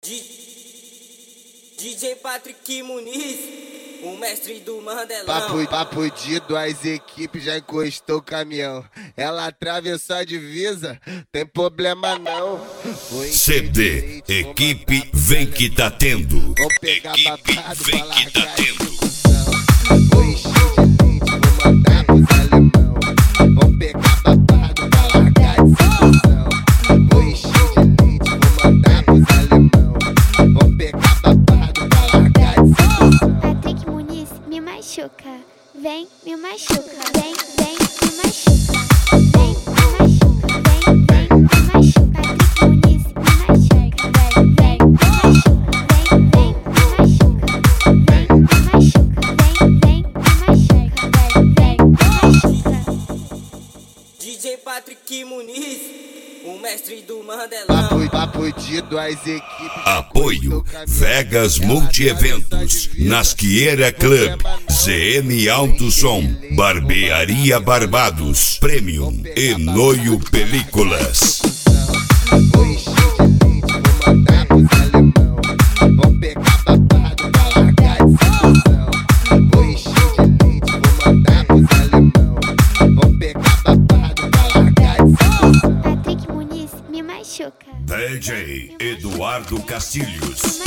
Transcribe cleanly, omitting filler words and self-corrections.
DJ Patrick Muniz, o mestre do Mandelão. Papo de duas equipes, já encostou o caminhão. Ela atravessou a divisa, tem problema não. CD, equipe vem que tá tendo. Equipe vem que tá tendo. Vou encher de leite, vou mandar pros alemão. Vou pegar babado pra largar de situação. Vou encher de leite, vou mandar pros alemão. Vou pegar babado pra largar de situação. Patrick Muniz me machuca, vem, me machuca, vem, me machuca, vem, me machuca, vem, me machuca. Patrick Muniz me machuca, vem, me machuca, vem, me machuca, vem, me machuca, vem, me machuca. DJ Patrick Muniz, o mestre do Mandelão. Papo de duas equipes. Apoio Vegas Multieventos, Nasqueira Club, ZM Alto Som, Barbearia Barbados, Premium e Noio Películas. Vou encher de leite, vou mandar pros alemão. Vou pegar babado pra largar de situação. Vou encher de leite, vou mandar pros alemão. Vou pegar babado pra largar de situação. Patrick Muniz me machuca. DJ Eduardo Castilhos.